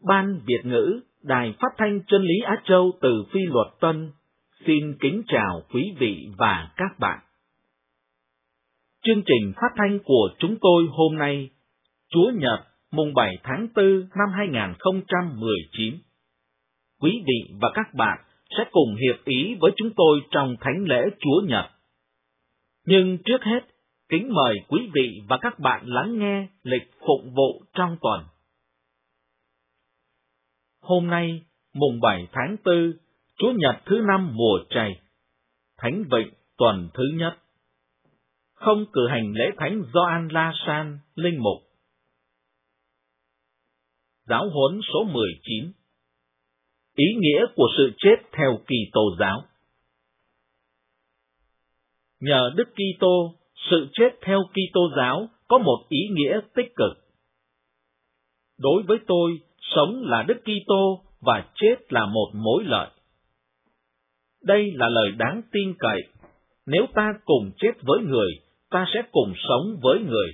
Ban Việt ngữ, Đài Phát thanh Chân lý Á Châu từ Phi Luật Tân, xin kính chào quý vị và các bạn. Chương trình phát thanh của chúng tôi hôm nay, Chúa Nhật, mùng 7 tháng 4 năm 2019. Quý vị và các bạn sẽ cùng hiệp ý với chúng tôi trong Thánh lễ Chúa Nhật. Nhưng trước hết, kính mời quý vị và các bạn lắng nghe lịch phụng vụ trong tuần. Hôm nay, mùng 7 tháng 4, Chúa Nhật thứ 5 mùa Trây, Thánh Vịnh tuần thứ nhất. Không cử hành lễ thánh Gioan La San, linh mục. Giáo huấn số 19. Ý nghĩa của sự chết theo Kitô giáo. Nhờ Đức Kitô, sự chết theo Kitô giáo có một ý nghĩa tích cực. Đối với tôi, sống là Đức Kitô và chết là một mối lợi. Đây là lời đáng tin cậy. Nếu ta cùng chết với người, ta sẽ cùng sống với người.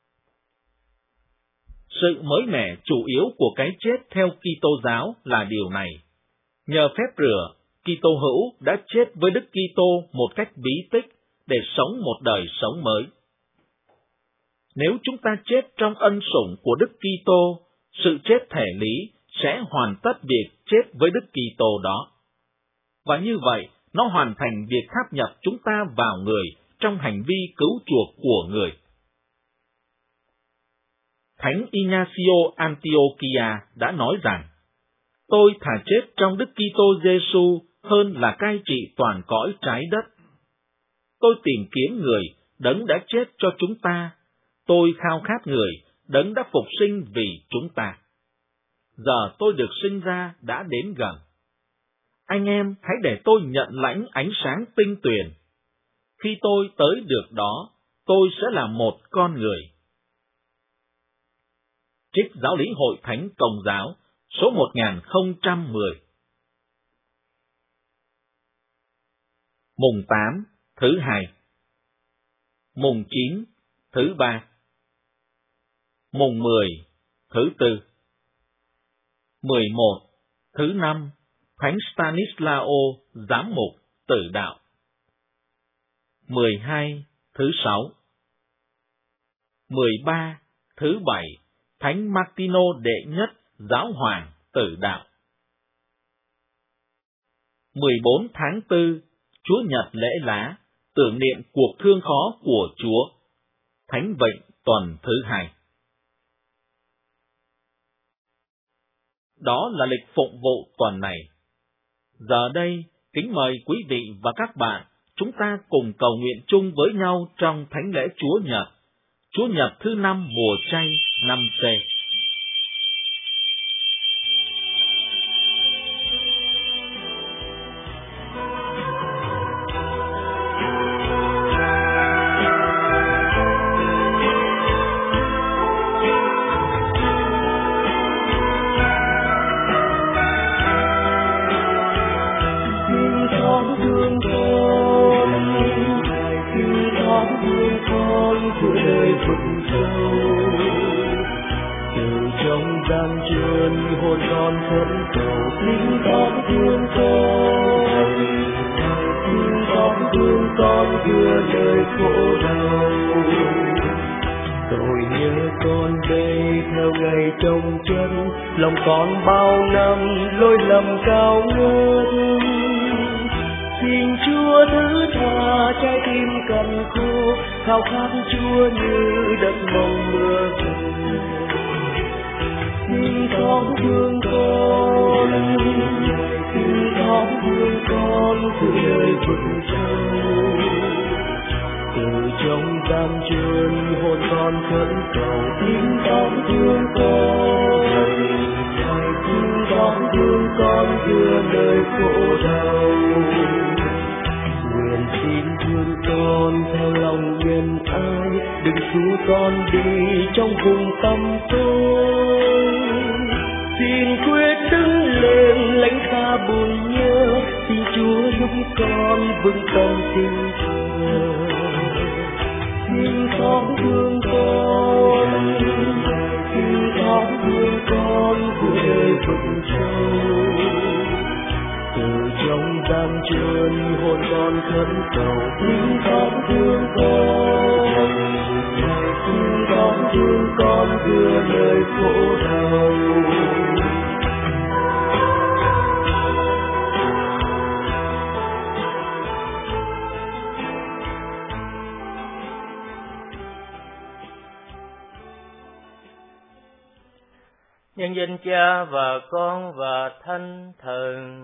Sự mới mẻ chủ yếu của cái chết theo Kitô giáo là điều này. Nhờ phép rửa, Kitô hữu đã chết với Đức Kitô một cách bí tích để sống một đời sống mới. Nếu chúng ta chết trong ân sủng của Đức Kitô, sự chết thể lý sẽ hoàn tất việc chết với Đức Kitô đó. Và như vậy, nó hoàn thành việc tháp nhập chúng ta vào người trong hành vi cứu chuộc của người. Thánh Ignacio Antiochia đã nói rằng, tôi thà chết trong Đức Kitô Giêsu hơn là cai trị toàn cõi trái đất. Tôi tìm kiếm người, đấng đã chết cho chúng ta. Tôi khao khát người, đấng đã phục sinh vì chúng ta. Giờ tôi được sinh ra đã đến gần. Anh em hãy để tôi nhận lãnh ánh sáng tinh tuyền. Khi tôi tới được đó, tôi sẽ là một con người. Trích Giáo lý Hội Thánh Công giáo, số 1010. Mùng 8, thứ 2. Mùng 9, thứ 3. Mùng 10, thứ 4. 11, thứ 5, Thánh Stanislao, giám mục, tử đạo. 12, thứ 6. 13, thứ 7, Thánh Martino đệ nhất, giáo hoàng, tử đạo. 14 tháng 4, Chúa Nhật lễ lá, tưởng niệm cuộc thương khó của Chúa. Thánh Vịnh tuần thứ 2. Đó là lịch phụng vụ tuần này. Giờ đây, kính mời quý vị và các bạn, chúng ta cùng cầu nguyện chung với nhau trong Thánh lễ Chúa Nhật thứ 5 mùa Chay năm C. Lòng con bao năm lỗi lầm cao ngất, xin Chúa thứ tha trái tim cằn khô, khao khát Chúa như đất mong mưa về. Xin xót thương con, xin xót thương con từ đời vực sâu. Từ trong gian truân hồn con khẩn cầu, xin xót thương con, xin xót thương con giữa đời khổ đau. Nguyện xin thương con theo lòng nhân ái, đừng xúi con đi trong vùng tăm tối. Xin quyết đứng lên lãnh xa buồn nhớ, xin Chúa giúp con vững tâm tin thờ. Xin xót thương con, xin xót thương con của đời vực sâu. Từ trong gian truân hồn con khấn cầu, xin con thương con, xin con thương con đưa lời khổ đau. Nhân danh Cha và Con và Thánh Thần.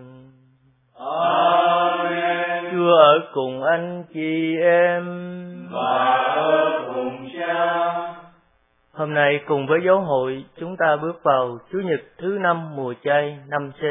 Amen. Chúa ở cùng anh chị em và ở cùng Cha. Hôm nay cùng với giáo hội chúng ta bước vào Chủ nhật thứ 5 mùa chay năm C.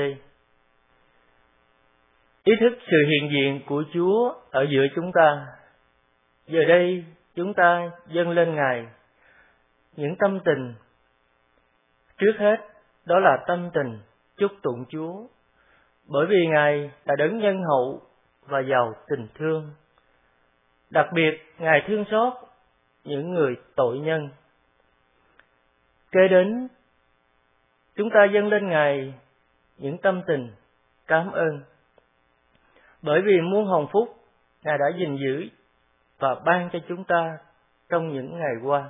Ý thức sự hiện diện của Chúa ở giữa chúng ta. Giờ đây chúng ta dâng lên Ngài những tâm tình. Trước hết, đó là tâm tình chúc tụng Chúa, bởi vì Ngài là đấng nhân hậu và giàu tình thương. Đặc biệt, Ngài thương xót những người tội nhân. Kế đến, chúng ta dâng lên Ngài những tâm tình cảm ơn, bởi vì muôn hồng phúc Ngài đã gìn giữ và ban cho chúng ta trong những ngày qua.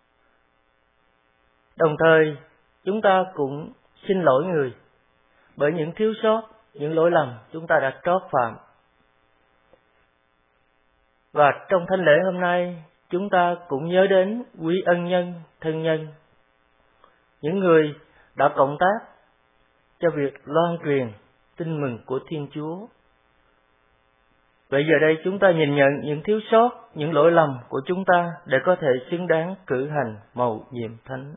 Đồng thời, chúng ta cũng xin lỗi người bởi những thiếu sót, những lỗi lầm chúng ta đã trót phạm. Và trong thánh lễ hôm nay, chúng ta cũng nhớ đến quý ân nhân, thân nhân, những người đã cộng tác cho việc loan truyền tin mừng của Thiên Chúa. Vậy giờ đây chúng ta nhìn nhận những thiếu sót, những lỗi lầm của chúng ta để có thể xứng đáng cử hành mầu nhiệm thánh.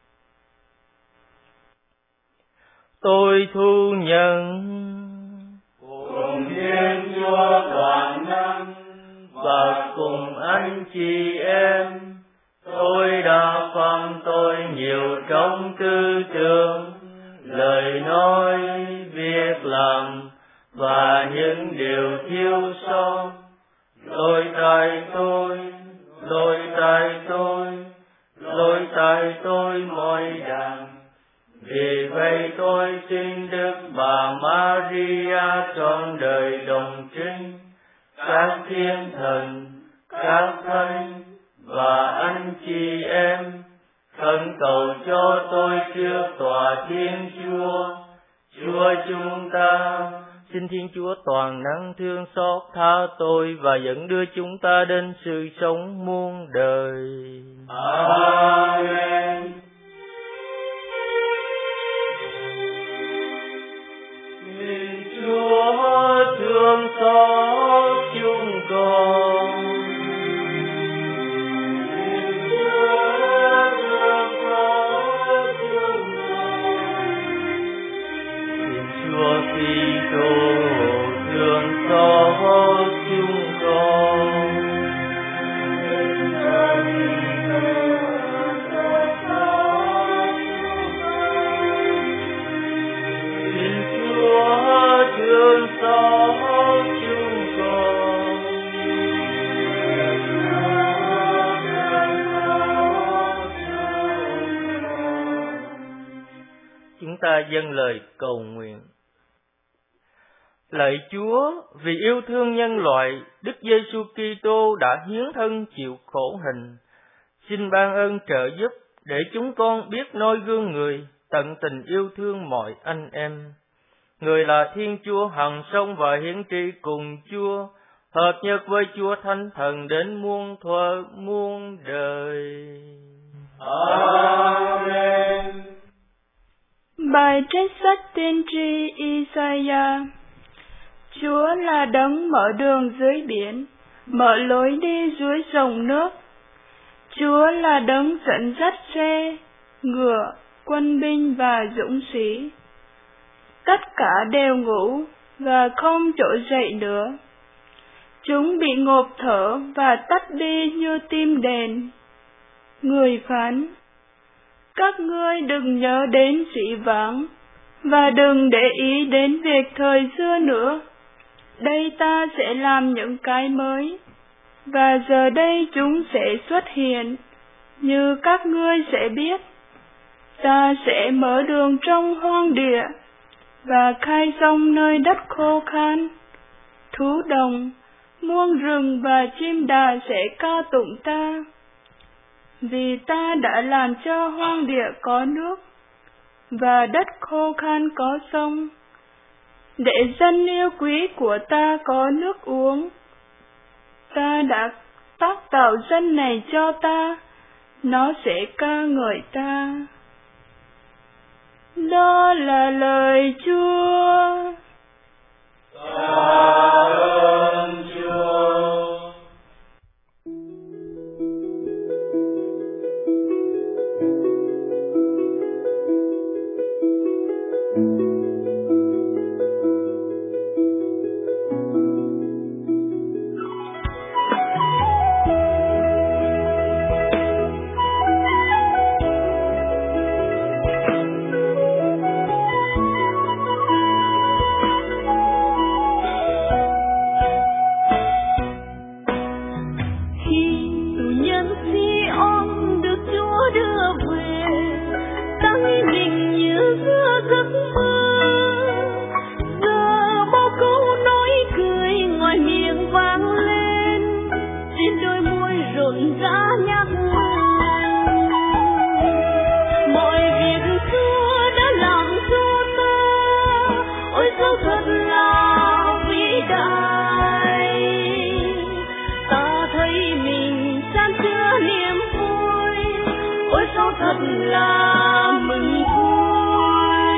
Tôi thu nhận cùng Thiên Chúa toàn năng và cùng anh chị em, tôi đã phạm tội nhiều trong tư tưởng, lời nói, việc làm và những điều thiếu sót. Lỗi tại tôi mọi đàng. Vì vậy tôi xin Đức Bà Maria trọn đời đồng trinh, các thiên thần, các thánh và anh chị em, khẩn cầu cho tôi trước tòa Thiên Chúa. Chúa chúng ta, xin Thiên Chúa toàn năng thương xót tha tôi và dẫn đưa chúng ta đến sự sống muôn đời. Amen. Chúa thương xót chúng con. Chúa Kitô thương xót chúng con. Thương xót chúng con. Chúng ta dâng lời cầu nguyện. Lạy Chúa, vì yêu thương nhân loại, Đức Giêsu Kitô đã hiến thân chịu khổ hình. Xin ban ơn trợ giúp để chúng con biết noi gương người, tận tình yêu thương mọi anh em. Người là Thiên Chúa hằng sống và hiển trị cùng Chúa, hợp nhất với Chúa Thánh Thần đến muôn thuở muôn đời. Amen. Bài trích sách tiên tri Isaiah. Chúa là đấng mở đường dưới biển, mở lối đi dưới dòng nước. Chúa là đấng dẫn dắt xe, ngựa, quân binh và dũng sĩ. Tất cả đều ngủ và không trỗi dậy nữa. Chúng bị ngộp thở và tắt đi như tim đèn. Người phán: các ngươi đừng nhớ đến dĩ vãng và đừng để ý đến việc thời xưa nữa. Đây ta sẽ làm những cái mới, và giờ đây chúng sẽ xuất hiện, như các ngươi sẽ biết. Ta sẽ mở đường trong hoang địa và khai rong nơi đất khô khan. Thú đồng, muông rừng và chim đà sẽ ca tụng ta, vì ta đã làm cho hoang địa có nước và đất khô khan có sông, để dân yêu quý của ta có nước uống. Ta đã tác tạo dân này cho ta, nó sẽ ca ngợi ta. Đó là lời Chúa. Ơn Chúa. thật là mừng vui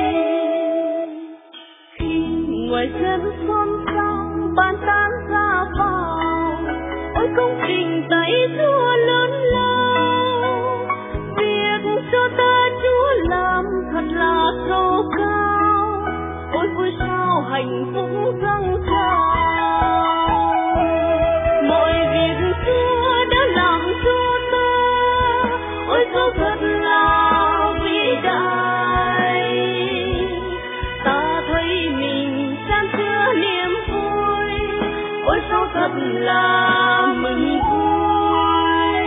khi ngoài sân xôn xao bàn tán ra vào. Ôi công trình tay Chúa lớn lao, việc cho ta Chúa làm thật là sâu cao. Ôi vui sao hạnh phúc dâng trào, mọi việc Chúa đã làm cho ta. Ôi sao thật là vĩ đại, ta thấy mình chan chứa niềm vui. Ôi sao thật là mừng vui,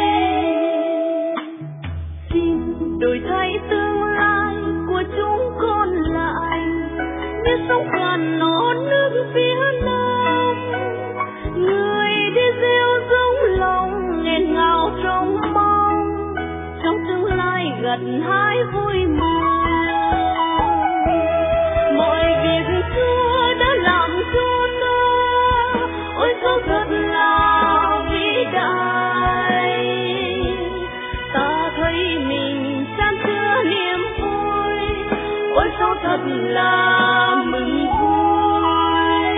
xin đổi thay tương lai của chúng con lại, biết sống cạn nó nước phía nam. Người đi gieo giống lòng nghẹn ngào trong mong, trong tương lai gần hái vui mừng. Mọi việc Chúa đã làm cho ta, ôi sao thật là vĩ đại, ta thấy mình chan chứa niềm vui. Ôi sao thật là mừng vui,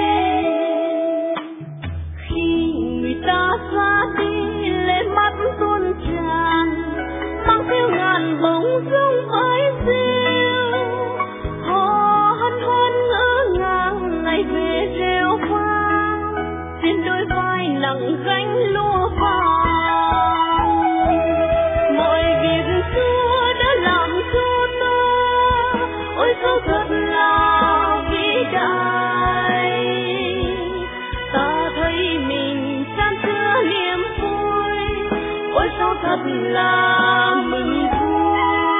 khi người ta ra đi lên mắt tuôn tràn, mang theo ngàn bông dung ái rêu. Họ hân hoan ngỡ ngàng ngày về reo vang, trên đôi vai nặng gánh lúa vàng. Mọi việc Chúa đã làm cho ta, ôi sao thật là vĩ đại, ta thấy mình chan chứa niềm vui. Ôi sao thật là mừng vui.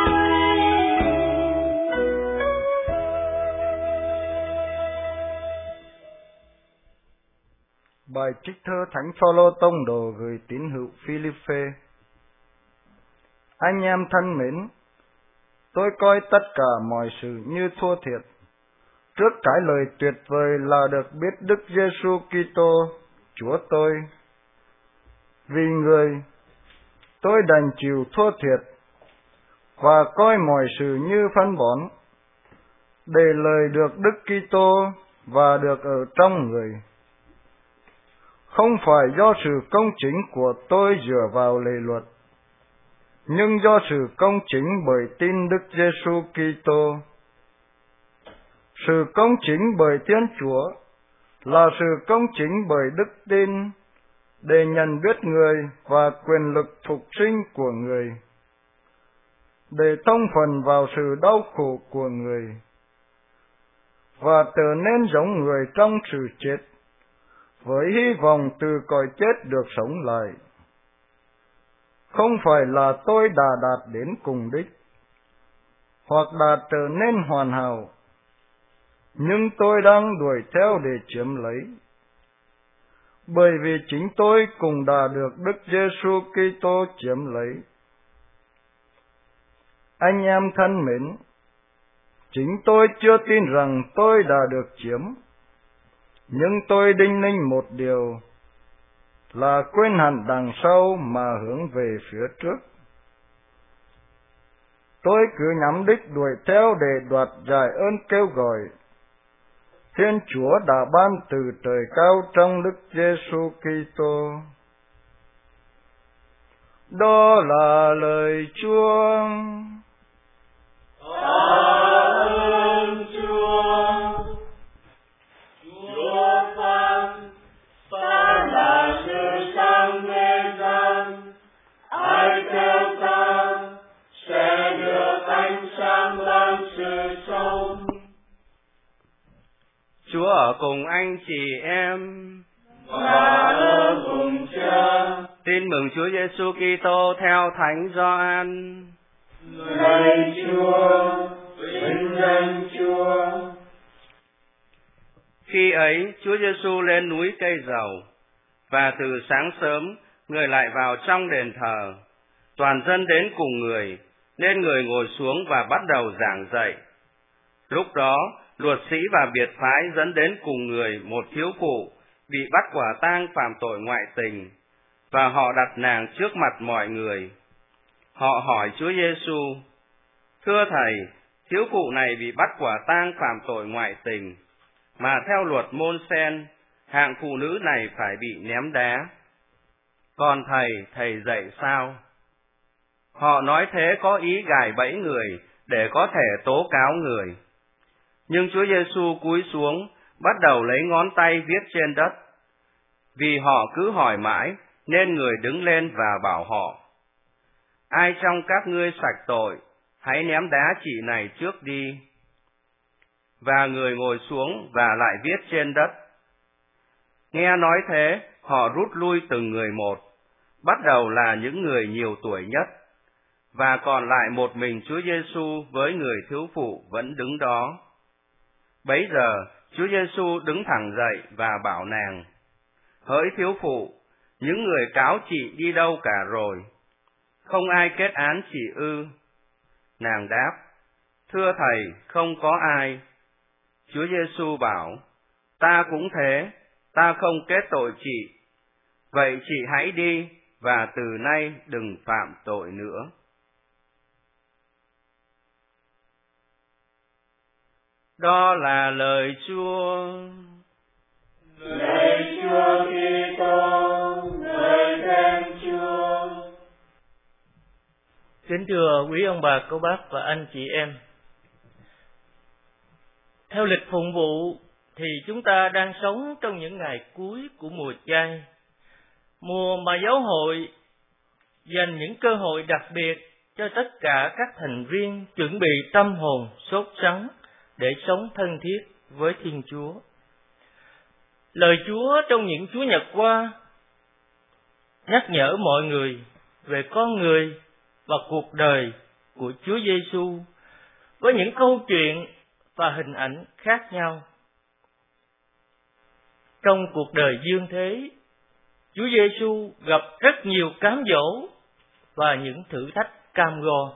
Bài trích thơ Thánh Phaolô tông đồ gửi tín hữu Philippe. Anh em thân mến, tôi coi tất cả mọi sự như thua thiệt, trước cái lời tuyệt vời là được biết Đức Giêsu Kitô Chúa tôi. Vì Người, tôi đành chịu thua thiệt và coi mọi sự như phân bón, để lời được Đức Kitô và được ở trong Người. Không phải do sự công chính của tôi dựa vào lề luật, nhưng do sự công chính bởi tin Đức Giêsu Kitô. Sự công chính bởi Thiên Chúa là sự công chính bởi đức tin, để nhận biết Người và quyền lực phục sinh của Người, để thông phần vào sự đau khổ của Người, và trở nên giống Người trong sự chết, với hy vọng từ cõi chết được sống lại. Không phải là tôi đã đạt đến cùng đích, hoặc đã trở nên hoàn hảo, nhưng tôi đang đuổi theo để chiếm lấy, bởi vì chính tôi cũng đã được Đức Giêsu Kitô chiếm lấy. Anh em thân mến, chính tôi chưa tin rằng tôi đã được chiếm, nhưng tôi đinh ninh một điều là quên hẳn đằng sau mà hướng về phía trước. Tôi cứ nhắm đích đuổi theo để đoạt giải ơn kêu gọi Thiên Chúa đã ban từ trời cao trong Đức Giêsu Kitô. Đó là lời Chúa. Ơn Chúa. Chúa phán, ta là sự sáng thế gian, ai theo ta sẽ được ánh sáng ban sự sống. Chúa ở cùng anh chị em và ở cùng Cha. Tin mừng Chúa Giêsu Kitô theo Thánh Gioan. Lạy Chúa, vinh danh Chúa. Khi ấy, Chúa Giêsu lên núi Cây Dầu, và từ sáng sớm, người lại vào trong đền thờ. Toàn dân đến cùng người, nên người ngồi xuống và bắt đầu giảng dạy. Lúc đó, luật sĩ và biệt phái dẫn đến cùng người một thiếu phụ bị bắt quả tang phạm tội ngoại tình, và họ đặt nàng trước mặt mọi người. Họ hỏi Chúa Giêsu: Thưa Thầy, thiếu phụ này bị bắt quả tang phạm tội ngoại tình, mà theo luật môn sen, hạng phụ nữ này phải bị ném đá. Còn thầy dạy sao? Họ nói thế có ý gài bẫy người để có thể tố cáo người. Nhưng Chúa Giêsu cúi xuống, bắt đầu lấy ngón tay viết trên đất. Vì họ cứ hỏi mãi, nên người đứng lên và bảo họ: Ai trong các ngươi sạch tội, hãy ném đá chị này trước đi. Và người ngồi xuống và lại viết trên đất. Nghe nói thế, họ rút lui từng người một, bắt đầu là những người nhiều tuổi nhất, và còn lại một mình Chúa Giêsu với người thiếu phụ vẫn đứng đó. Bấy giờ, Chúa Giêsu đứng thẳng dậy và bảo nàng: Hỡi thiếu phụ, những người cáo chị đi đâu cả rồi? Không ai kết án chị ư? Nàng đáp: Thưa Thầy, không có ai. Chúa Giêsu bảo: Ta cũng thế, ta không kết tội chị. Vậy chị hãy đi, và từ nay đừng phạm tội nữa. Đó là lời Chúa. Lạy Chúa Kitô, ngợi khen Chúa. Kính thưa quý ông bà, cô bác và anh chị em, theo lịch phụng vụ thì chúng ta đang sống trong những ngày cuối của mùa chay, mùa mà giáo hội dành những cơ hội đặc biệt cho tất cả các thành viên chuẩn bị tâm hồn sốt sắng để sống thân thiết với Thiên Chúa. Lời Chúa trong những Chúa Nhật qua nhắc nhở mọi người về con người và cuộc đời của Chúa Giêsu với những câu chuyện và hình ảnh khác nhau. Trong cuộc đời dương thế, Chúa Giêsu gặp rất nhiều cám dỗ và những thử thách cam go.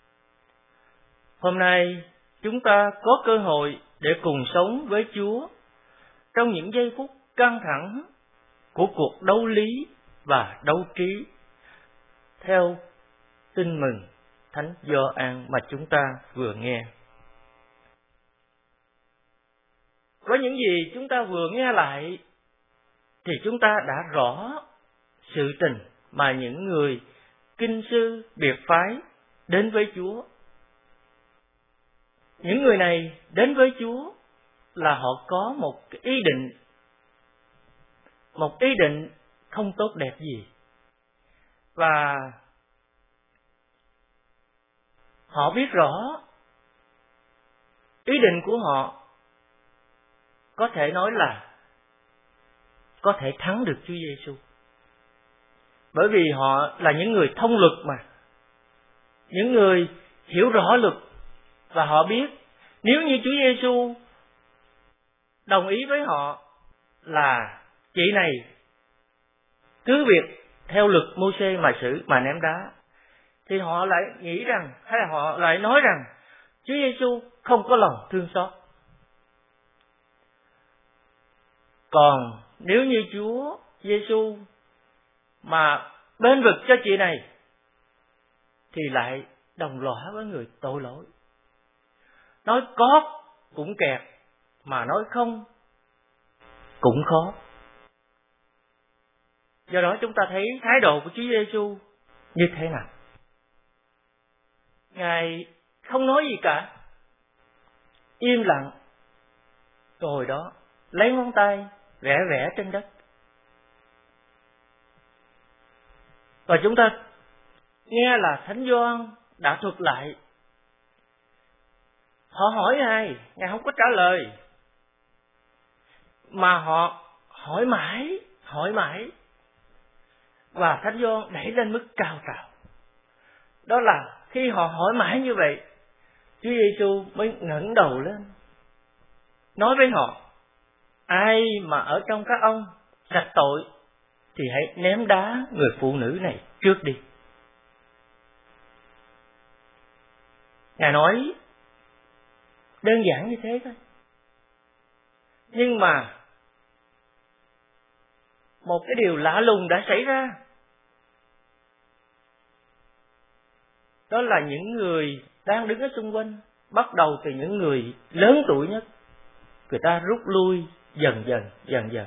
Hôm nay, chúng ta có cơ hội để cùng sống với Chúa trong những giây phút căng thẳng của cuộc đấu lý và đấu trí, theo tin mừng Thánh Gioan mà chúng ta vừa nghe. Có những gì chúng ta vừa nghe lại thì chúng ta đã rõ sự tình mà những người kinh sư biệt phái đến với Chúa. Những người này đến với Chúa là họ có một ý định không tốt đẹp gì, và họ biết rõ ý định của họ có thể nói là có thể thắng được Chúa Giêsu, bởi vì họ là những người thông luật mà, những người hiểu rõ luật, Và họ biết nếu như Chúa Giêsu đồng ý với họ là chị này cứ việc theo luật Mô-sê mà xử mà ném đá, thì họ lại nghĩ rằng, hay là họ lại nói rằng Chúa Giêsu không có lòng thương xót. Còn nếu như Chúa Giêsu mà bên vực cho chị này thì lại đồng lõa với người tội lỗi. Nói có cũng kẹt, mà nói không cũng khó. Do đó chúng ta thấy thái độ của Chúa Giêsu như thế nào? Ngài không nói gì cả, im lặng, rồi đó lấy ngón tay vẽ vẽ trên đất. Và chúng ta nghe là Thánh Gioan đã thuật lại. Họ hỏi Ngài không có trả lời, mà họ hỏi mãi, và Thánh Gioan đẩy lên mức cao trào. Đó là khi họ hỏi mãi như vậy, Chúa Giêsu mới ngẩng đầu lên, nói với họ: ai mà ở trong các ông sạch tội thì hãy ném đá người phụ nữ này trước đi. Ngài nói đơn giản như thế thôi. Nhưng mà một cái điều lạ lùng đã xảy ra. Đó là những người đang đứng ở xung quanh, bắt đầu từ những người lớn tuổi nhất, người ta rút lui dần dần.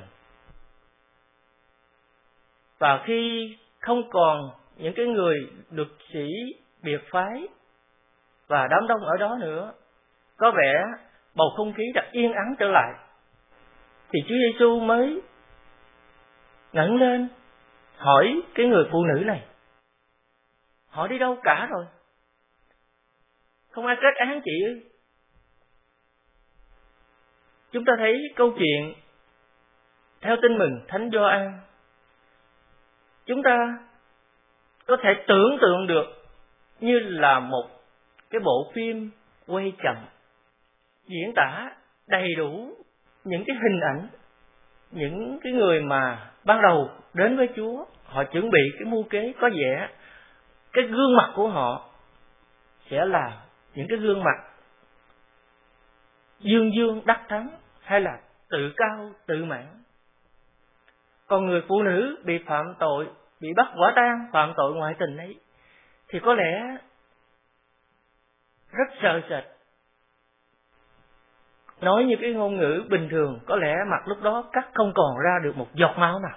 Và khi không còn những cái người luật sĩ biệt phái và đám đông ở đó nữa, có vẻ bầu không khí đã yên ắng trở lại, thì Chúa Giêsu mới ngẩng lên hỏi cái người phụ nữ này: họ đi đâu cả rồi? Không ai kết án chị ư? Chúng ta thấy câu chuyện theo Tin Mừng Thánh Gioan, chúng ta có thể tưởng tượng được như là một cái bộ phim quay chậm, diễn tả đầy đủ những cái hình ảnh, những cái người mà ban đầu đến với Chúa, họ chuẩn bị cái mưu kế, có vẻ cái gương mặt của họ sẽ là những cái gương mặt dương đắc thắng, hay là tự cao tự mãn. Còn người phụ nữ bị phạm tội, bị bắt quả tang phạm tội ngoại tình ấy, thì có lẽ rất sợ sệt. Nói như cái ngôn ngữ bình thường, có lẽ mặt lúc đó cắt không còn ra được một giọt máu nào.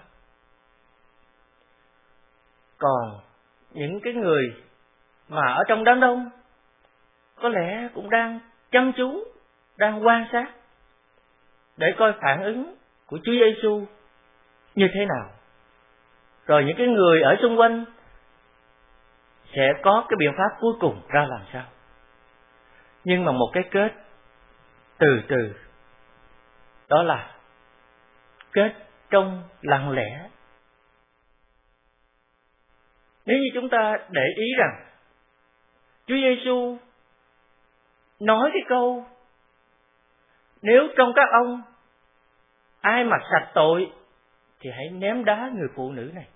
Còn những cái người mà ở trong đám đông, có lẽ cũng đang chăm chú, đang quan sát để coi phản ứng của Chúa Giêsu như thế nào. Rồi những cái người ở xung quanh sẽ có cái biện pháp cuối cùng ra làm sao. Nhưng mà một cái kết từ từ, đó là kết trong lặng lẽ. Nếu như chúng ta để ý rằng Chúa Giêsu nói cái câu: nếu trong các ông ai mà sạch tội thì hãy ném đá người phụ nữ này.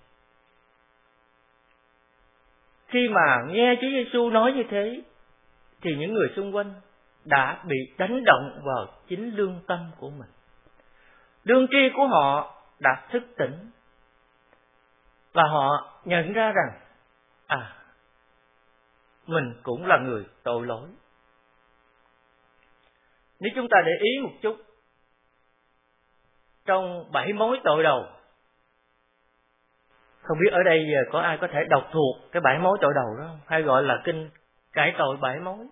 Khi mà nghe Chúa Giêsu nói như thế, thì những người xung quanh đã bị đánh động vào chính lương tâm của mình. Lương tri của họ đã thức tỉnh, và họ nhận ra rằng mình cũng là người tội lỗi. Nếu chúng ta để ý một chút, trong 7 mối tội đầu, không biết ở đây giờ có ai có thể đọc thuộc cái 7 mối tội đầu đó không? Hay gọi là kinh cải tội 7 mối.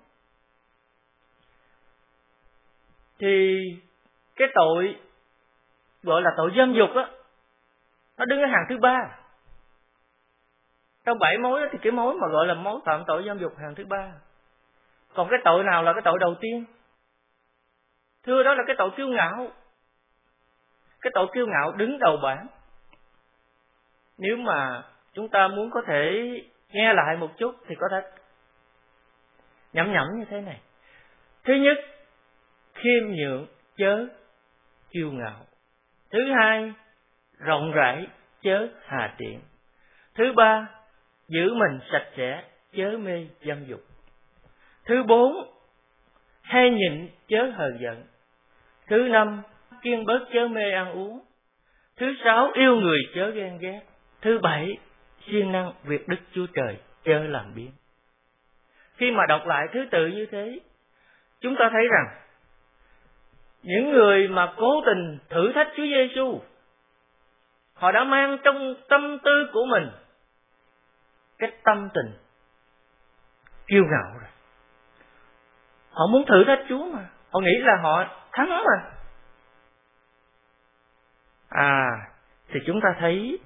Thì cái tội gọi là tội dâm dục á, nó đứng ở hàng thứ 3. Trong 7 mối đó, thì cái mối mà gọi là mối phạm tội dâm dục hàng thứ 3. Còn cái tội nào là cái tội đầu tiên? Thưa, đó là cái tội kiêu ngạo. Cái tội kiêu ngạo đứng đầu bảng. Nếu mà chúng ta muốn có thể nghe lại một chút thì có thể nhẩm như thế này. Thứ nhất, khiêm nhượng chớ kiêu ngạo. Thứ hai, rộng rãi chớ hà tiện. Thứ ba, giữ mình sạch sẽ chớ mê dâm dục. Thứ bốn, hay nhịn chớ hờn giận. Thứ năm, kiêng bớt chớ mê ăn uống. Thứ sáu, yêu người chớ ghen ghét. Thứ bảy, siêng năng việc đức Chúa Trời chớ làm biếng. Khi mà đọc lại thứ tự như thế, chúng ta thấy rằng những người mà cố tình thử thách Chúa Giêsu, họ đã mang trong tâm tư của mình cái tâm tình kiêu ngạo rồi. Họ muốn thử thách Chúa mà, họ nghĩ là họ thắng mà. Thì chúng ta thấy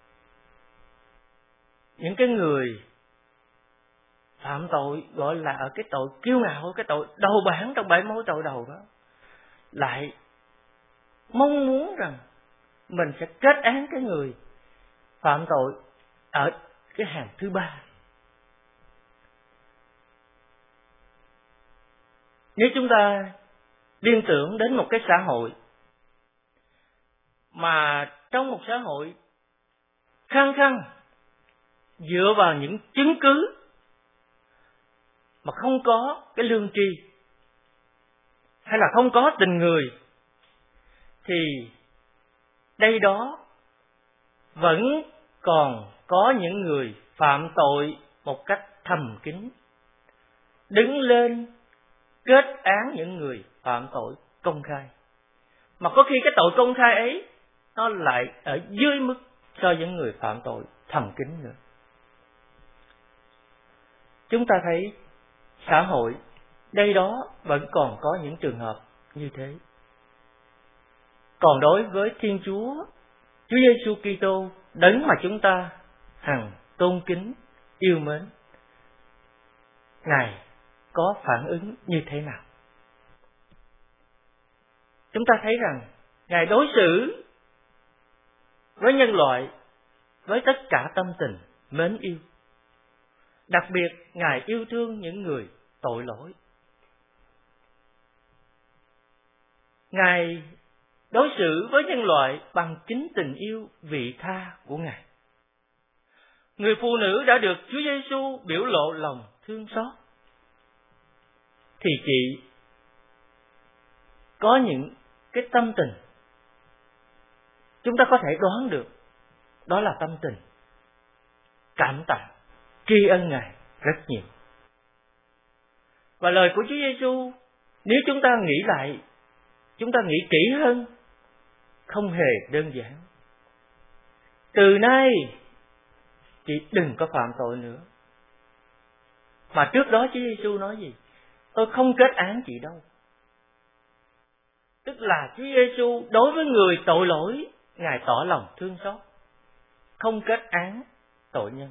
những cái người phạm tội gọi là ở cái tội kiêu ngạo, cái tội đầu bảng trong 7 mối tội đầu đó, lại mong muốn rằng mình sẽ kết án cái người phạm tội ở cái hàng thứ ba. Nếu chúng ta liên tưởng đến một cái xã hội mà trong một xã hội khăng khăng dựa vào những chứng cứ mà không có cái lương tri hay là không có tình người, thì đây đó vẫn còn có những người phạm tội một cách thầm kín, đứng lên kết án những người phạm tội công khai. Mà có khi cái tội công khai ấy nó lại ở dưới mức so với người phạm tội thầm kín nữa. Chúng ta thấy xã hội đây đó vẫn còn có những trường hợp như thế. Còn đối với Thiên Chúa, Chúa Giêsu Kitô, đấng mà chúng ta hằng tôn kính, yêu mến, Ngài có phản ứng như thế nào? Chúng ta thấy rằng Ngài đối xử với nhân loại với tất cả tâm tình mến yêu. Đặc biệt Ngài yêu thương những người tội lỗi. Ngài đối xử với nhân loại bằng chính tình yêu vị tha của Ngài. Người phụ nữ đã được Chúa Giêsu biểu lộ lòng thương xót, thì chị có những cái tâm tình chúng ta có thể đoán được, đó là tâm tình cảm tạ, tri ân Ngài rất nhiều. Và lời của Chúa Giêsu, nếu chúng ta nghĩ lại, chúng ta nghĩ kỹ hơn, không hề đơn giản. Từ nay chị đừng có phạm tội nữa. Mà trước đó Chúa Giêsu nói gì? Tôi không kết án chị đâu. Tức là Chúa Giêsu đối với người tội lỗi, Ngài tỏ lòng thương xót, không kết án tội nhân.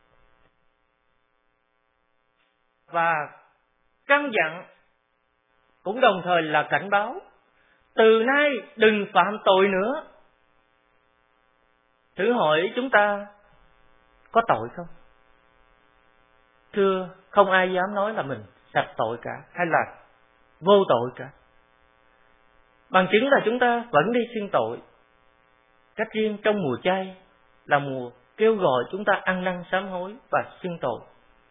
Và căn dặn cũng đồng thời là cảnh báo, từ nay đừng phạm tội nữa. Thử hỏi chúng ta có tội không? Thưa, không ai dám nói là mình sạch tội cả, hay là vô tội cả. Bằng chứng là chúng ta vẫn đi xưng tội. Cách riêng trong mùa chay là mùa kêu gọi chúng ta ăn năn sám hối và xưng tội.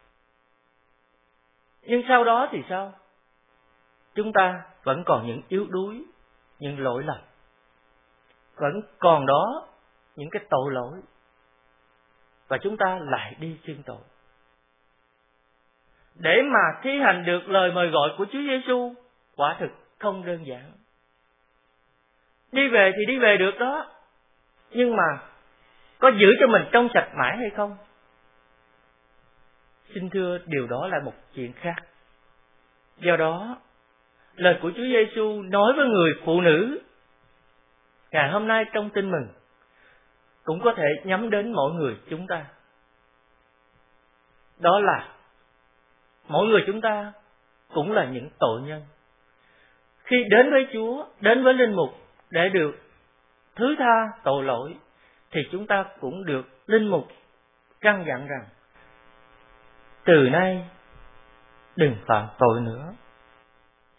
Nhưng sau đó thì sao? Chúng ta vẫn còn những yếu đuối, những lỗi lầm. Vẫn còn đó những cái tội lỗi. Và chúng ta lại đi xưng tội. Để mà thi hành được lời mời gọi của Chúa Giêsu, quả thực không đơn giản. Đi về thì đi về được đó, nhưng mà có giữ cho mình trong sạch mãi hay không? Xin thưa, điều đó là một chuyện khác. Do đó, lời của Chúa Giêsu nói với người phụ nữ ngày hôm nay trong Tin Mừng cũng có thể nhắm đến mỗi người chúng ta. Đó là mỗi người chúng ta cũng là những tội nhân. Khi đến với Chúa, đến với linh mục để được thứ tha tội lỗi, thì chúng ta cũng được linh mục căn dặn rằng từ nay đừng phạm tội nữa.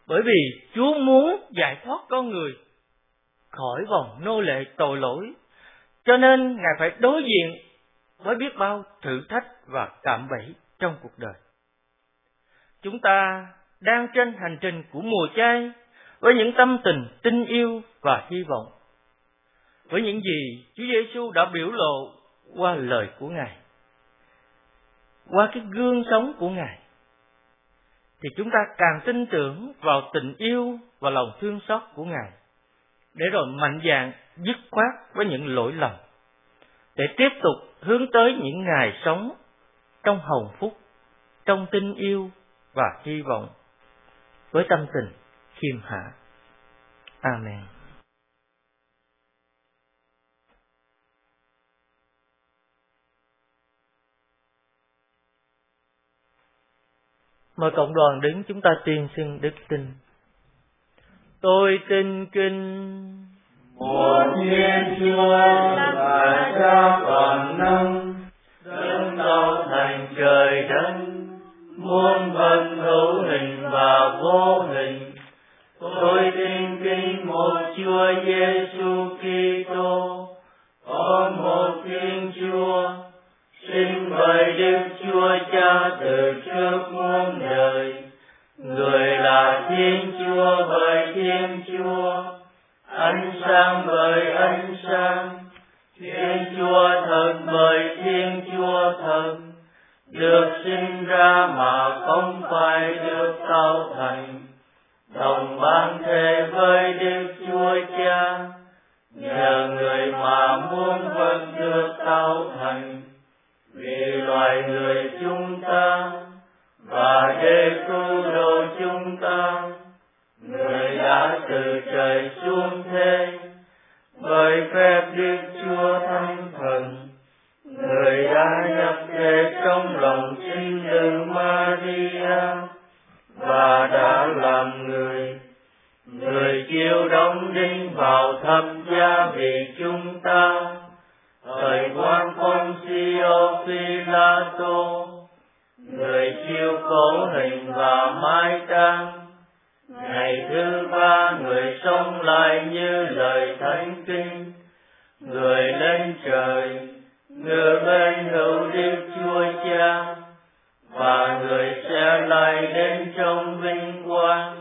Bởi vì Chúa muốn giải thoát con người khỏi vòng nô lệ tội lỗi, cho nên Ngài phải đối diện với biết bao thử thách và cạm bẫy trong cuộc đời. Chúng ta đang trên hành trình của mùa chay với những tâm tình tin yêu và hy vọng, với những gì Chúa Giêsu đã biểu lộ qua lời của Ngài, qua cái gương sống của Ngài, thì chúng ta càng tin tưởng vào tình yêu và lòng thương xót của Ngài, để rồi mạnh dạn dứt khoát với những lỗi lầm, để tiếp tục hướng tới những ngày sống trong hồng phúc, trong tin yêu và hy vọng, với tâm tình khiêm hạ. Amen. Mời cộng đoàn đứng, chúng ta tuyên xưng đức tin. Tôi tin kinh một Thiên Chúa là Cha toàn năng, đấng tạo thành trời đất, muôn vật hữu hình và vô hình. Tôi tin kính một Chúa Giêsu Kitô, có một Thiên Chúa, sinh bởi Đức Chúa Cha từ trước muôn đời. Người là Thiên Chúa bởi Thiên Chúa, ánh sáng bởi ánh sáng, Thiên Chúa thật bởi Thiên Chúa thật, được sinh ra mà không phải được tạo thành, đồng ban thể với Đức Chúa Cha, nhờ người mà muôn vật được tạo thành, vì loài người chúng ta và để cứu độ chúng ta, người đã từ trời xuống thế, bởi phép Đức Chúa Thánh Thần, người đã nhập thể trong lòng sinh nữ Maria và đã làm người. Người chịu đóng đinh vào thập giá vì chúng ta, thời quan Poncio Pilato, người chịu khổ hình và mai táng. Ngày thứ ba người sống lại như lời thánh kinh, người lên trời, ngự bên hữu Đức Chúa Cha, và người sẽ lại đến trong vinh quang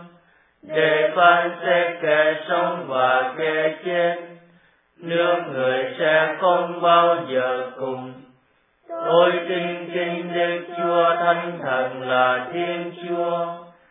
để phán xét kẻ sống và kẻ chết. Nước người sẽ không bao giờ cùng. Tôi tin kính Đức Chúa Thánh Thần là Thiên Chúa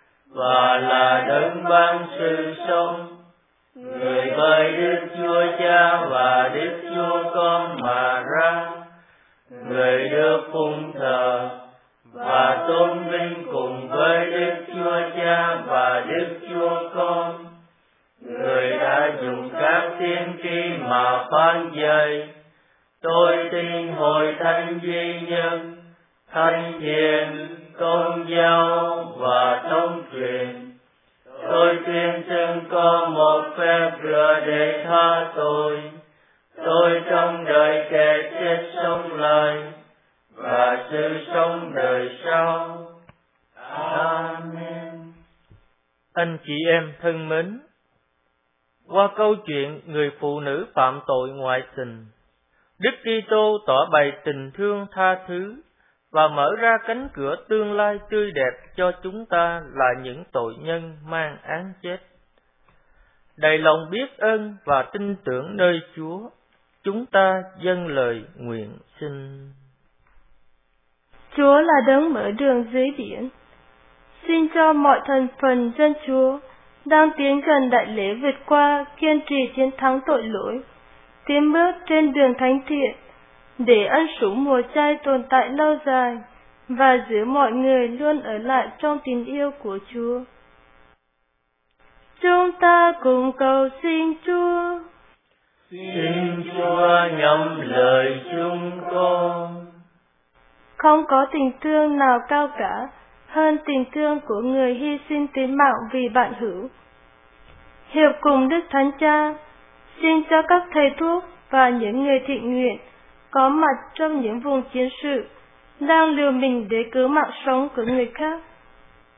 và là đấng ban sự sống, người bởi Đức Chúa Cha và Đức Chúa Con mà ra, người được phụng thờ và tôn vinh cùng với Đức Chúa Cha và Đức Chúa Con, người đã dùng các tiên tri mà phán dạy. Tôi tin hội thánh duy nhất, thánh thiện, công giáo và thông truyền. Tôi tuyên xưng có một phép rửa để tha tội. Tôi trong đời kẻ chết sống lại và sự sống đời sau. Amen. Anh chị em thân mến, qua câu chuyện người phụ nữ phạm tội ngoại tình, Đức Kitô tỏ bày tình thương tha thứ và mở ra cánh cửa tương lai tươi đẹp cho chúng ta là những tội nhân mang án chết. Đầy lòng biết ơn và tin tưởng nơi Chúa, chúng ta dâng lời nguyện xin. Chúa là đấng mở đường dưới biển. Xin cho mọi thành phần dân Chúa đang tiến gần đại lễ vượt qua, kiên trì chiến thắng tội lỗi, tiến bước trên đường thánh thiện, để ân sủng mùa chay tồn tại lâu dài và giữ mọi người luôn ở lại trong tình yêu của Chúa. Chúng ta cùng cầu xin Chúa. Xin Chúa nhắm lời chúng con. Không có tình thương nào cao cả hơn tình thương của người hy sinh tính mạng vì bạn hữu. Hiệp cùng Đức Thánh Cha, xin cho các thầy thuốc và những người thiện nguyện có mặt trong những vùng chiến sự đang liều mình để cứu mạng sống của người khác,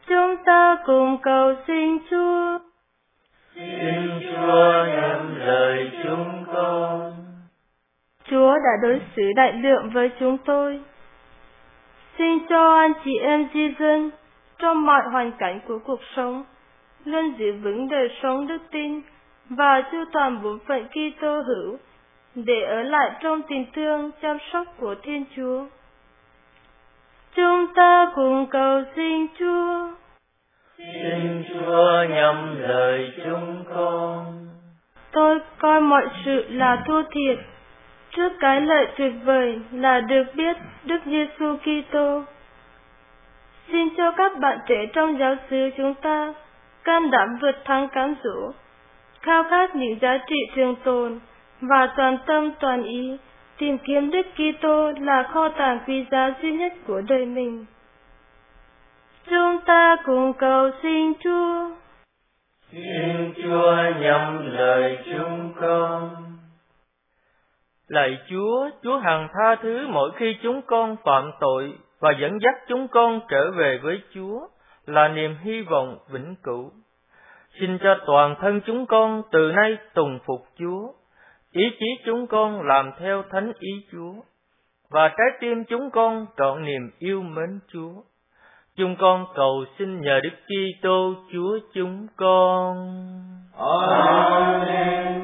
Chúng ta cùng cầu xin Chúa. Xin Chúa nhậm lời chúng con. Chúa đã đối xử đại lượng với chúng tôi. Xin cho anh chị em di dân trong mọi hoàn cảnh của cuộc sống luôn giữ vững đời sống đức tin và chu toàn bổn phận Kitô hữu để ở lại trong tình thương chăm sóc của Thiên Chúa. Chúng ta cùng cầu xin Chúa. Xin Chúa nhậm lời chúng con. Tôi coi mọi sự là thua thiệt trước cái lợi tuyệt vời là được biết Đức Giêsu Kitô. Xin cho các bạn trẻ trong giáo xứ chúng ta can đảm vượt thắng cám dỗ, khao khát những giá trị trường tồn và toàn tâm toàn ý tìm kiếm Đức Kitô là kho tàng quý giá duy nhất của đời mình. Chúng ta cùng cầu xin Chúa. Xin Chúa nhậm lời chúng con. Lạy Chúa, Chúa hằng tha thứ mỗi khi chúng con phạm tội và dẫn dắt chúng con trở về với Chúa là niềm hy vọng vĩnh cửu. Xin cho toàn thân chúng con từ nay tùng phục Chúa, ý chí chúng con làm theo thánh ý Chúa, và trái tim chúng con trọn niềm yêu mến Chúa. Chúng con cầu xin nhờ Đức Kitô Chúa chúng con. Amen.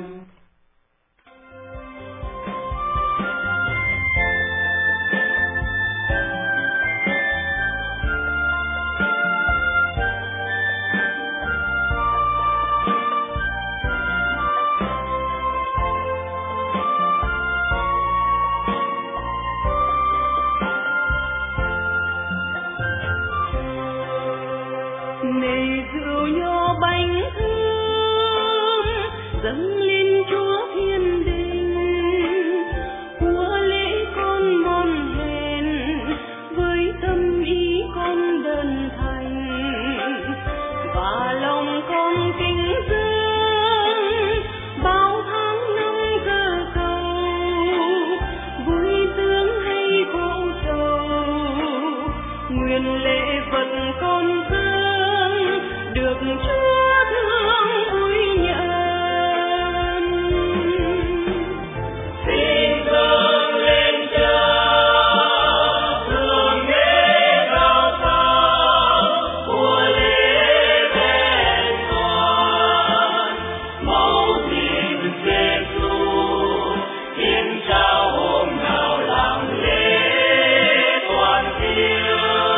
Này rượu nho bánh thơm dâng lên Chúa thiên đình, của lễ con mòn hèn với tâm ý con đơn thành, và lòng con kính dâng bao tháng năm cơ cầu, vui sướng hay khổ sầu, nguyện lễ vật con được Chúa thương vui nhận. Xin dâng lên Cha thương lễ cao sang của lễ vẹn toàn, máu thịt Giêsu hiến trao hôm nào làm lễ toàn thiêu.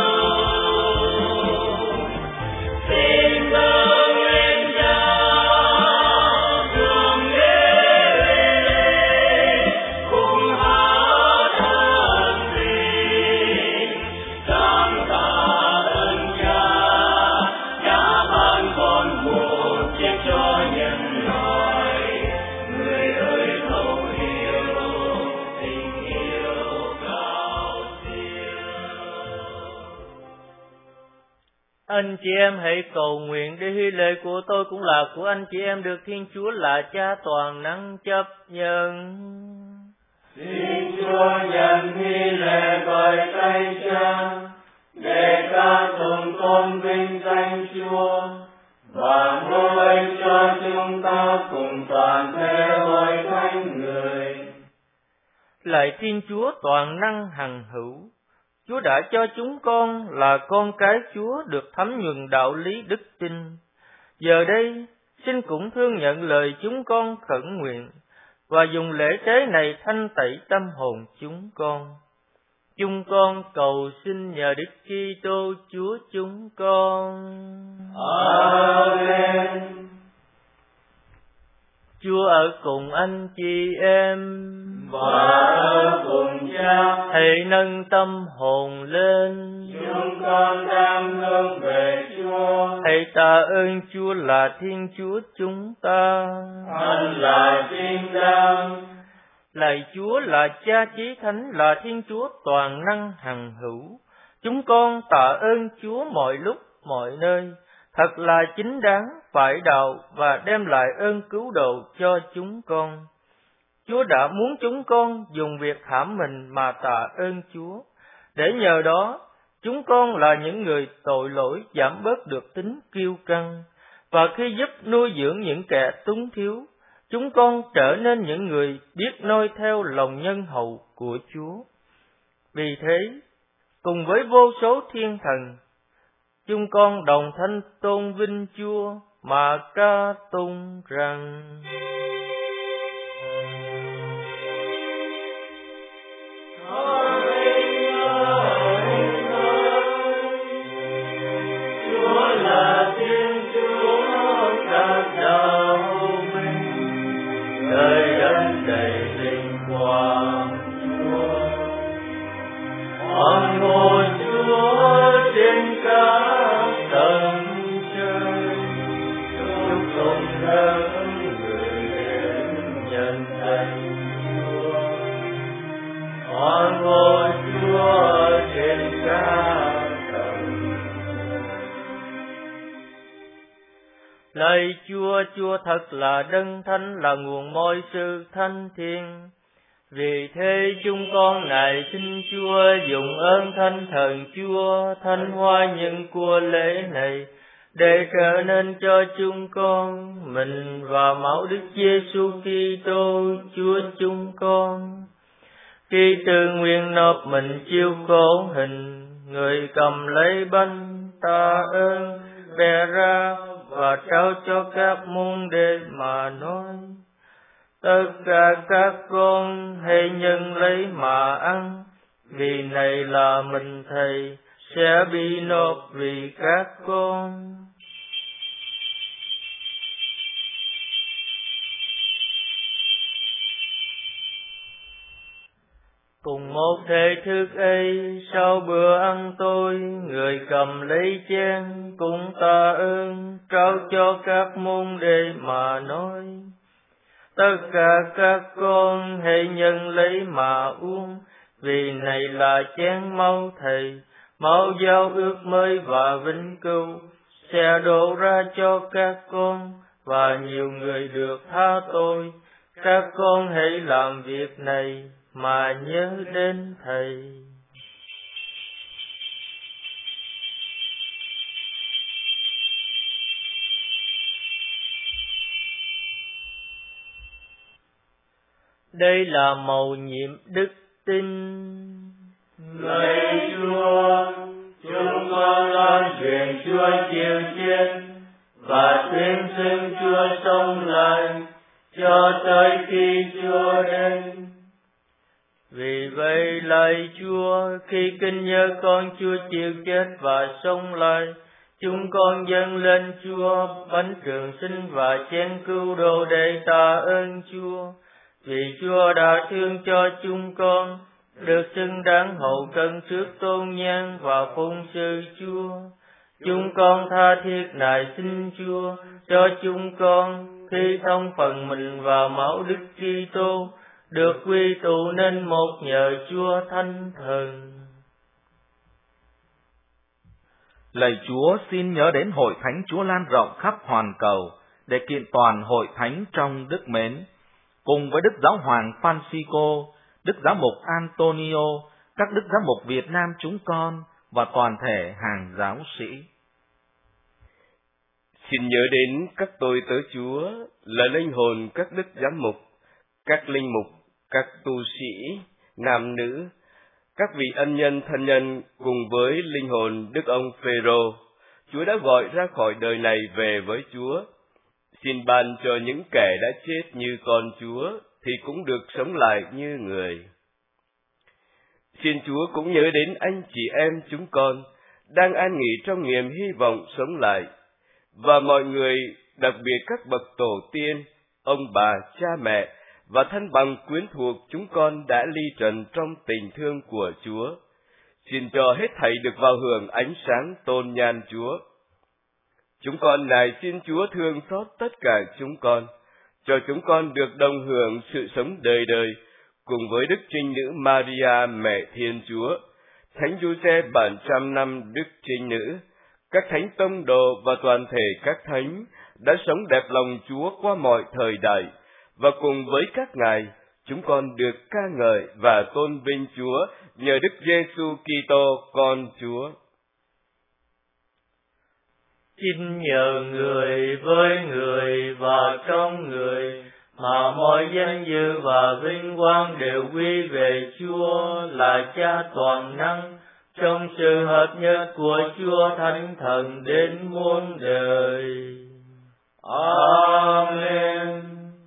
Anh chị em hãy cầu nguyện để hy lễ của tôi cũng là của anh chị em được Thiên Chúa là Cha toàn năng chấp nhận. Xin Chúa nhận hy lễ bởi tay Cha để ca tụng tôn vinh danh Chúa và nuôi cho chúng ta cùng toàn thể hội thánh người. Lạy Thiên Chúa toàn năng hằng hữu, Chúa đã cho chúng con là con cái Chúa được thấm nhuần đạo lý đức tin. Giờ đây, xin cũng thương nhận lời chúng con khẩn nguyện và dùng lễ tế này thanh tẩy tâm hồn chúng con. Chúng con cầu xin nhờ Đức Kitô Chúa chúng con. Amen. Chúa ở cùng anh chị em và ở cùng Cha. Hãy nâng tâm hồn lên. Chúng con đang hướng về Chúa. Hãy tạ ơn Chúa là Thiên Chúa chúng ta. Anh là chính đáng. Lạy Chúa là Cha Chí Thánh, là Thiên Chúa toàn năng hằng hữu. Chúng con tạ ơn Chúa mọi lúc, mọi nơi. Thật là chính đáng, phải đạo và đem lại ơn cứu độ cho chúng con. Chúa đã muốn chúng con dùng việc hãm mình mà tạ ơn Chúa, để nhờ đó chúng con là những người tội lỗi giảm bớt được tính kiêu căng, và khi giúp nuôi dưỡng những kẻ túng thiếu, chúng con trở nên những người biết noi theo lòng nhân hậu của Chúa. Vì thế, cùng với vô số thiên thần, chúng con đồng thanh tôn vinh Chúa mà ca tụng rằng: Lạy Chúa, Chúa thật là đấng thánh, là nguồn mọi sự thánh thiêng. Vì thế chúng con nài xin Chúa dùng ơn Thánh Thần Chúa thanh hóa những của lễ này, để trở nên cho chúng con mình và máu Đức Giêsu Kitô Chúa chúng con. Khi tự nguyện nộp mình chịu khổ hình, người cầm lấy bánh tạ ơn, bẻ ra và trao cho các môn đệ mà nói: tất cả các con hãy nhận lấy mà ăn, vì này là mình Thầy sẽ bị nộp vì các con. Cùng một thể thức ấy, sau bữa ăn tối, người cầm lấy chén cũng tạ ơn, trao cho các môn đệ mà nói: tất cả các con hãy nhận lấy mà uống, vì này là chén máu Thầy, máu giao ước mới và vĩnh cửu, sẽ đổ ra cho các con và nhiều người được tha tội. Các con hãy làm việc này mà nhớ đến Thầy. Đây là mầu nhiệm đức tin. Lạy Chúa, chúng con loan truyền Chúa chịu chết và tuyên xưng Chúa sống lại cho tới khi Chúa đến. Vì vậy, lạy Chúa, khi kinh nhớ con Chúa chịu chết và sống lại, chúng con dâng lên Chúa bánh trường sinh và chén cứu độ để tạ ơn Chúa. Vì Chúa đã thương cho chúng con, được xứng đáng hậu cận trước tôn nhan và phụng sự Chúa. Chúng con tha thiết nài xin Chúa cho chúng con khi thông phần mình và máu Đức Kitô được quy tụ nên một nhờ Chúa Thánh Thần. Lạy Chúa, xin nhớ đến hội thánh Chúa lan rộng khắp hoàn cầu để kiện toàn hội thánh trong đức mến, cùng với Đức Giáo Hoàng Francisco, Đức Giám mục Antonio, các Đức Giám mục Việt Nam chúng con và toàn thể hàng giáo sĩ. Xin nhớ đến các tôi tớ Chúa là linh hồn các Đức Giám mục, các linh mục, các tu sĩ, nam nữ, các vị ân nhân thân nhân cùng với linh hồn Đức ông Phêrô, Chúa đã gọi ra khỏi đời này về với Chúa. Xin ban cho những kẻ đã chết như con Chúa thì cũng được sống lại như người. Xin Chúa cũng nhớ đến anh chị em chúng con đang an nghỉ trong niềm hy vọng sống lại, và mọi người, đặc biệt các bậc tổ tiên, ông bà, cha mẹ và thân bằng quyến thuộc chúng con đã ly trần trong tình thương của Chúa. Xin cho hết thảy được vào hưởng ánh sáng tôn nhan Chúa. Chúng con nài xin Chúa thương xót tất cả chúng con, cho chúng con được đồng hưởng sự sống đời đời cùng với Đức Trinh Nữ Maria Mẹ Thiên Chúa, Thánh Giuse bản trăm năm Đức Trinh Nữ, các thánh tông đồ và toàn thể các thánh đã sống đẹp lòng Chúa qua mọi thời đại, và cùng với các ngài, chúng con được ca ngợi và tôn vinh Chúa nhờ Đức Giêsu Kitô con Chúa. Xin nhờ người với người và trong người mà mọi danh dự và vinh quang đều quy về Chúa là Cha toàn năng, trong sự hợp nhất của Chúa Thánh Thần đến muôn đời. Amen.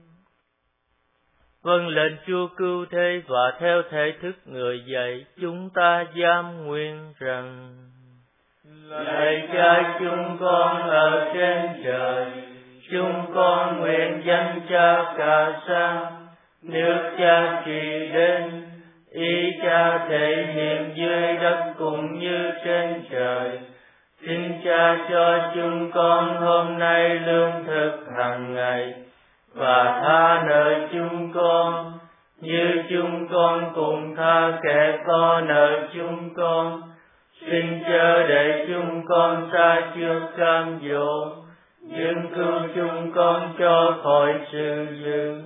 Vâng lệnh Chúa cứu thế và theo thể thức người dạy, chúng ta giam nguyện rằng: Lạy Cha chúng con ở trên trời, chúng con nguyện danh Cha cả sang, nước Cha trị đến, ý Cha thể hiện dưới đất cũng như trên trời. Xin Cha cho chúng con hôm nay lương thực hàng ngày, và tha nợ chúng con, như chúng con cũng tha kẻ có nợ chúng con. Xin chớ để chúng con sa trước cam dỗ, nhưng cứu chúng con cho khỏi sự dữ.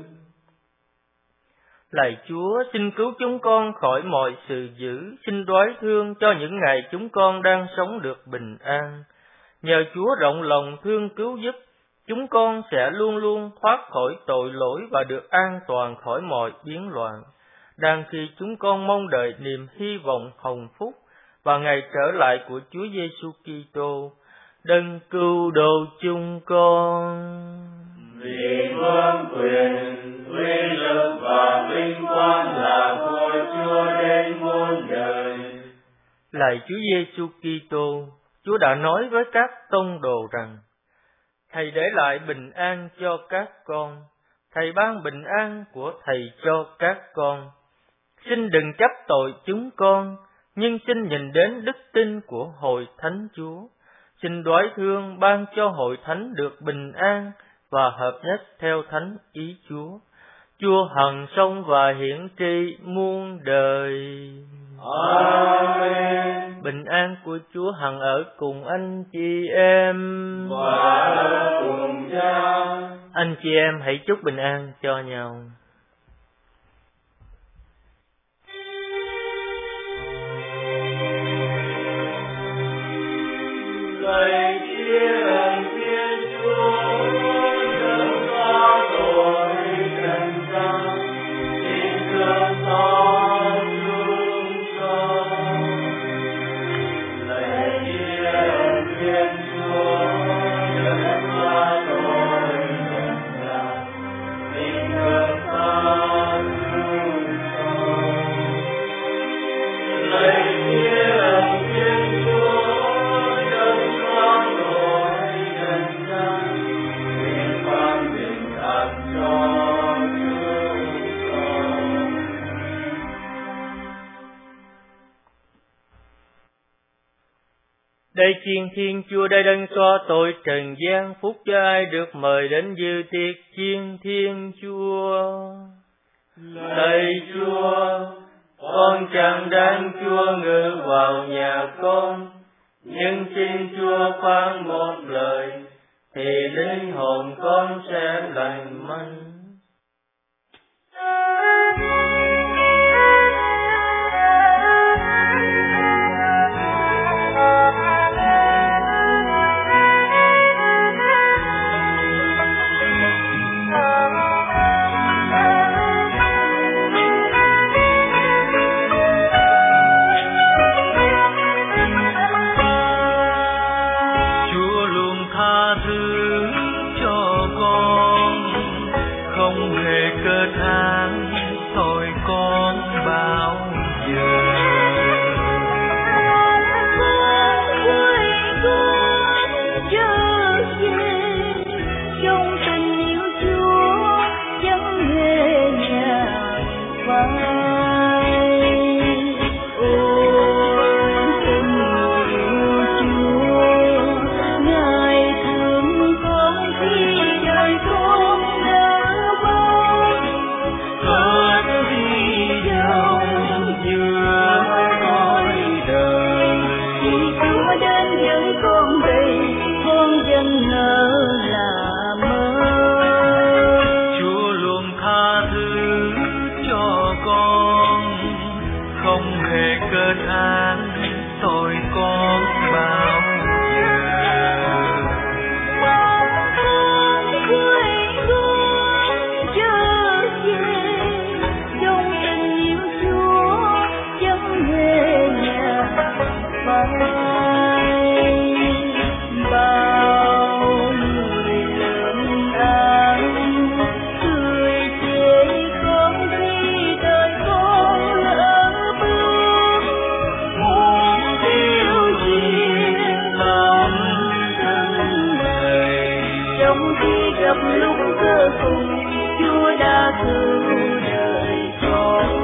Lạy Chúa, xin cứu chúng con khỏi mọi sự dữ, xin đoái thương cho những ngày chúng con đang sống được bình an. Nhờ Chúa rộng lòng thương cứu giúp, chúng con sẽ luôn luôn thoát khỏi tội lỗi và được an toàn khỏi mọi biến loạn. Đang khi chúng con mong đợi niềm hy vọng hồng phúc và ngày trở lại của Chúa Giêsu Kitô, đấng cứu độ chúng con. Vì vương quyền, uy lực và vinh quang là của Chúa đến muôn đời. Lạy Chúa Giêsu Kitô, Chúa đã nói với các tông đồ rằng: Thầy để lại bình an cho các con, Thầy ban bình an của Thầy cho các con. Xin đừng trách tội chúng con, nhưng xin nhìn đến đức tin của Hội Thánh Chúa. Xin đoái thương ban cho Hội Thánh được bình an và hợp nhất theo thánh ý Chúa. Chúa hằng sống và hiển tri muôn đời. Amen. Bình an của Chúa hằng ở cùng anh chị em và ở cùng Cha. Anh chị em hãy chúc bình an cho nhau. Lạy Thiên Chúa, đấng tha tội trần gian, xin thương xót chúng con. Lạy Thiên Chúa, đấng tha tội trần gian, xin thương xót chúng con. Lạy Thiên Chúa, Đây chiên Thiên Chúa đã đấng xóa tội trần gian, phúc cho ai được mời đến dự tiệc chiên Thiên Chúa. Lạy Chúa, con chẳng đáng Chúa ngự vào nhà con, nhưng xin Chúa phán một lời, thì linh hồn con sẽ lành mạnh. gặp lúc cơ cùng, Chúa đã cứu đời con.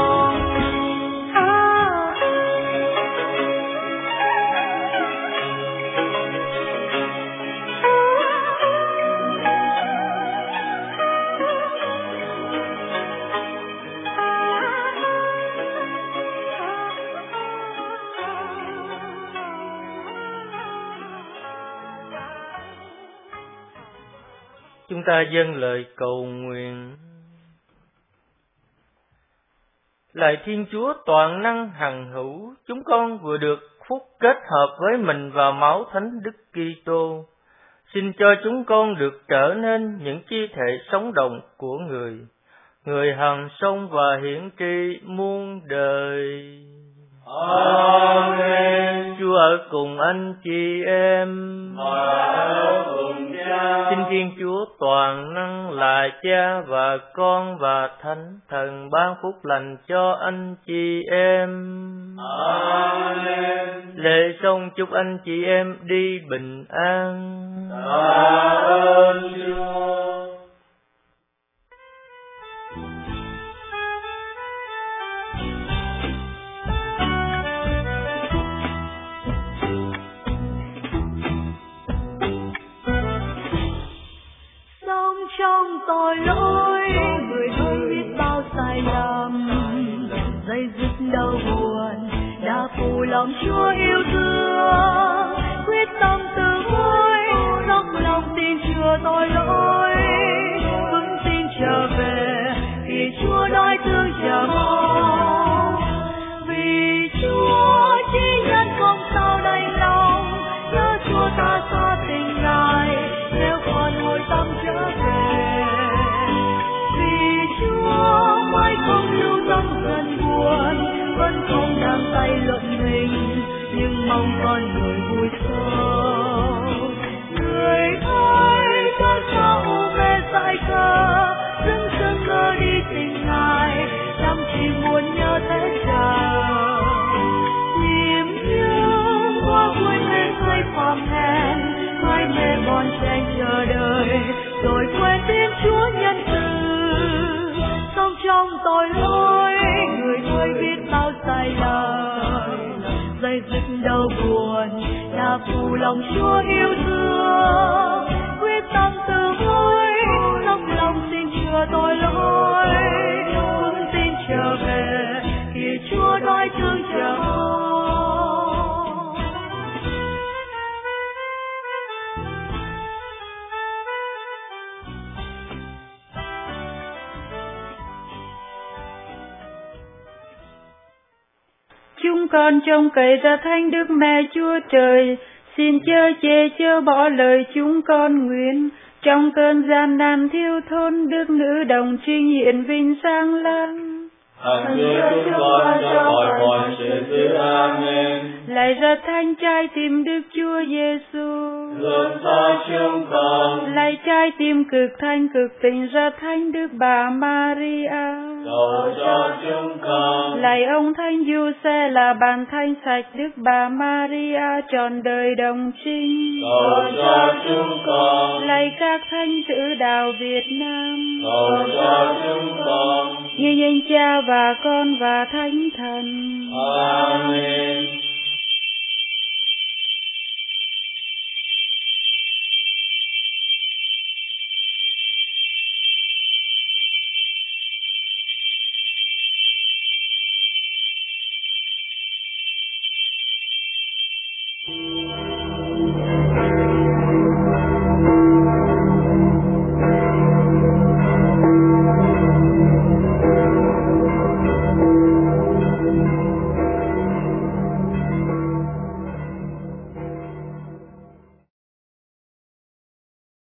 Chúng ta dâng lời cầu nguyện. Lạy Thiên Chúa toàn năng hằng hữu, chúng con vừa được phúc kết hợp với mình vào máu Thánh Đức Kitô. Xin cho chúng con được trở nên những chi thể sống động của người hằng sống và hiển tri muôn đời. Amen. Chúa ở cùng anh chị em Và ở cùng Cha. Xin Thiên Chúa toàn năng là Cha và Con và Thánh Thần ban phúc lành cho anh chị em. Amen. Lễ xong chúc anh chị em đi bình an. Tạ ơn Chúa. Trong tội lỗi, người ơi biết bao sai lầm, dây dứt đau buồn, đã phụ lòng Chúa yêu thương, quyết tâm từ hối, dốc lòng tin chữa tội lỗi, vững tin trở về, vì Chúa nói thương chờ mong, vì Chúa chỉ nhân không sao đành lòng, nhớ Chúa ta xa tình Ngài, nếu còn hồi tâm trở về. Mai không lưu tâm gần buồn, vẫn không đang tay luận mình, nhưng mong con người vui sâu. Người ơi, ta sao về dại khờ, dưng dưng ngơ đi tình Ngài, chăm chỉ muốn nhớ thế chờ. Tìm nhớ qua cuối lên say phàm hèn, mai mê mòn tranh chờ đợi, rồi quên tin Chúa nhân từ. Trong tội lỗi, người ơi biết bao sai lầm, dây dứt đau buồn, đã phụ lòng Chúa yêu thương, quyết tâm từ hối, dốc lòng xin chữa tội lỗi, vững tin trở về, khi Chúa nói thương chờ mong. Chúng con trông cậy ra Thánh Đức Mẹ Chúa Trời, xin chớ chê chớ bỏ lời chúng con nguyện. Trong cơn gian nan thiếu thốn, Đức Nữ Đồng Trinh hiện vinh sang lắm. Hằng Chúa chúng con cho khỏi mọi sự dữ. Amen. Lạy ra Thánh Trái Tim Đức Chúa Giêsu, Thương xót chúng con. Lạy Trái Tim cực thanh cực tình ra Thánh Đức Bà Maria, Cầu cho chúng con. Lạy ông Thánh Giuse là bàn thanh sạch Đức Bà Maria trọn đời đồng trinh, Cầu cho chúng con. Lạy các thánh tử đạo Việt Nam, Cầu cho chúng con. như danh Cha và Con và Thánh Thần. Amen.